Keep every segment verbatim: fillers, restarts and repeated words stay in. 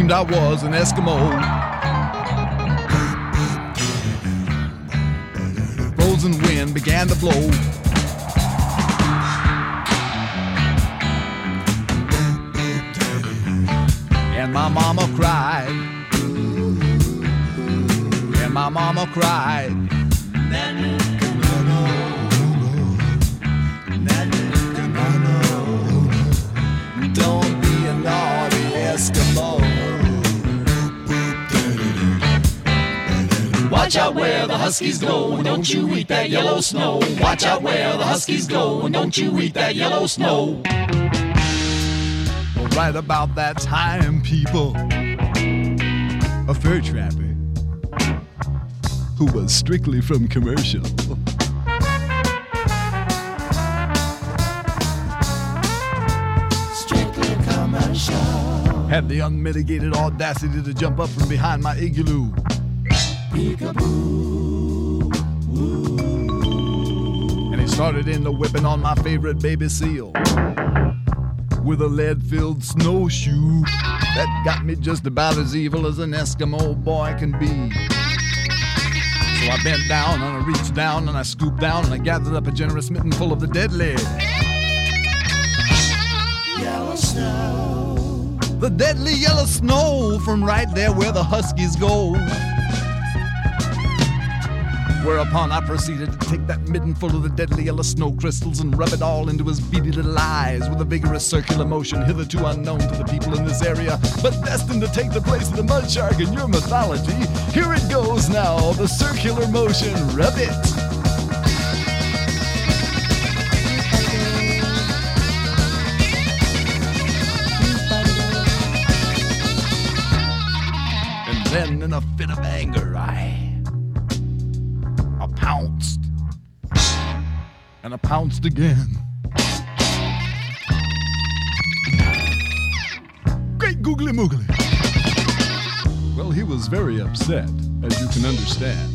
dreamed I was an Eskimo. Frozen wind began to blow. And my mama cried. And my mama cried. Don't be a naughty Eskimo. Watch out where the Huskies go, and don't you eat that yellow snow. Watch out where the Huskies go, and don't you eat that yellow snow. Well, right about that time, people, a fur trapper who was strictly from commercial Strictly commercial. had the unmitigated audacity to jump up from behind my igloo. Peekaboo. And he started in the whipping on my favorite baby seal with a lead-filled snowshoe that got me just about as evil as an Eskimo boy can be. So I bent down and I reached down and I scooped down and I gathered up a generous mitten full of the deadly Yellow snow. The deadly yellow snow from right there where the Huskies go. Whereupon I proceeded to take that midden full of the deadly yellow snow crystals and rub it all into his beady little eyes with a vigorous circular motion hitherto unknown to the people in this area, but destined to take the place of the mud shark in your mythology. Here it goes now, the circular motion, rub it. And then in a fit of anger, I... I pounced, and I pounced again. Great googly moogly. Well, he was very upset, as you can understand.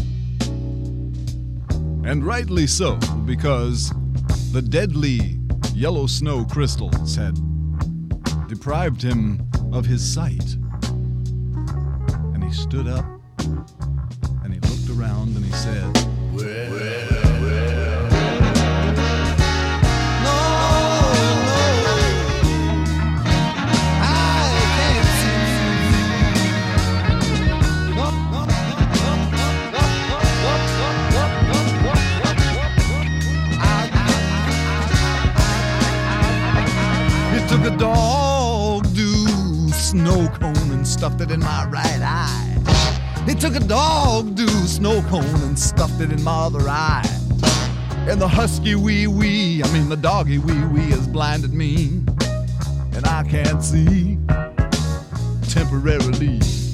And rightly so, because the deadly yellow snow crystals had deprived him of his sight. And he stood up, and he looked around, and he said, well, well, well. No, no, I can't see. No, no, no, no, no, no, no, no. He took a dog do snow cone and stuffed it in my right eye. He took a dog do snow cone and stuffed it in my other eye. And the husky wee wee, I mean the doggy wee wee has blinded me. And I can't see temporarily.